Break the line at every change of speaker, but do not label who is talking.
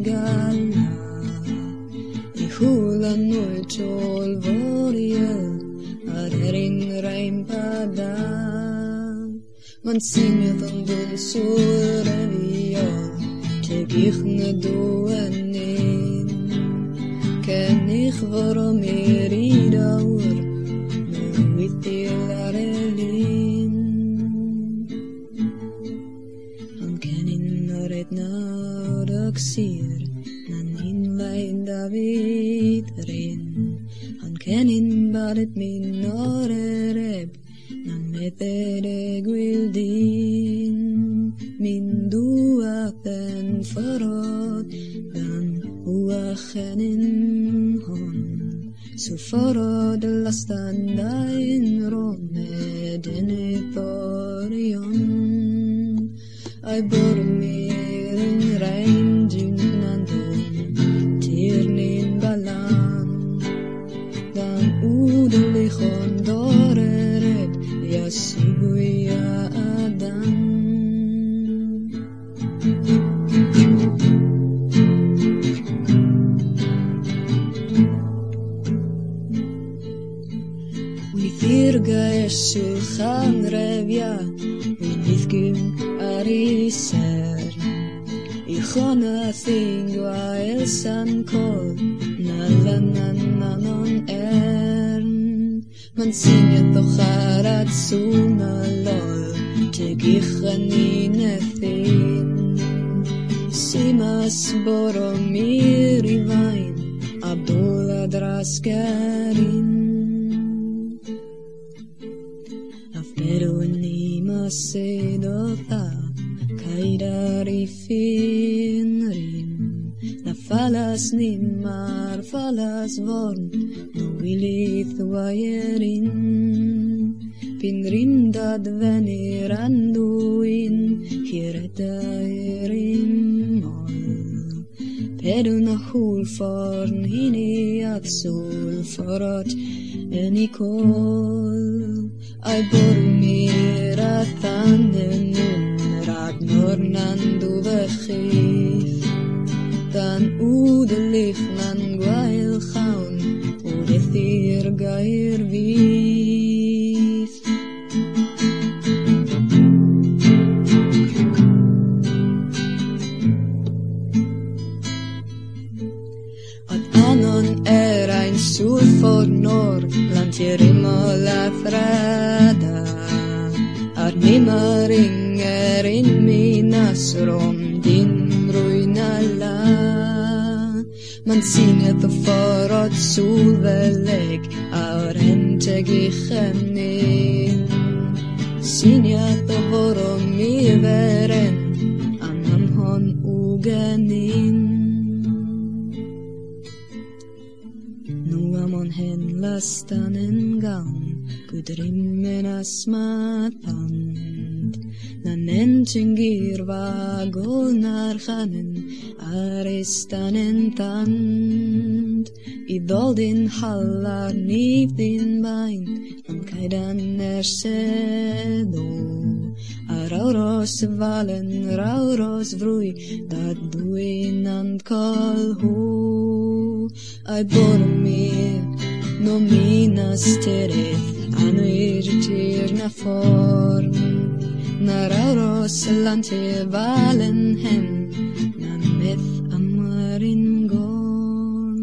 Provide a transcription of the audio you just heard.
gala I hulan o'r tål vorje ring rein pada man synger om den sore via teg ich ne doen ken ich varom I daur nu with larelin han ken in ret narak sir nan in lein David rin han ken in badet min norereb nan metere gwildin min duaten farad dan uachenin hon så farad lastan dain romedene parion I bor mer in rein dynandon tirnin balan dan udelichon doreret yasibuya adam we firga sulchan revya we nithgum ariser I chona thingwa elsan kol nalananon man synger doch at suna lol teg ich nethin simas boromir I vain abdullah draskarin afperu nima sedota kaidari finrin na falas nimmar falas vorn no wilith wayerin pinrindad venir anduin hireta erin mol peduna hul forn hini at sol forot enikol I bor mir atanen rad nornan du vechif dan udelig nan gwail chaun udethir gair vis at anon ein sul for nor lantierimo la frada ar nimaringer in minas rom din ruinala man synger the forot solveleg ar henteg ichenin synger the vorom I veren anam hon ugenin nu amon hen lastanen gaun gudrimmen asmatand nanen tyngir vagonar chanen aristanen tand I doldin hallar niv din bain an kaidan sedo rauros valen rauros vrui dat duin and kolhu I bor mir no minas tereth anuir tirna form na rauros lante valen hem na meth amarin gorn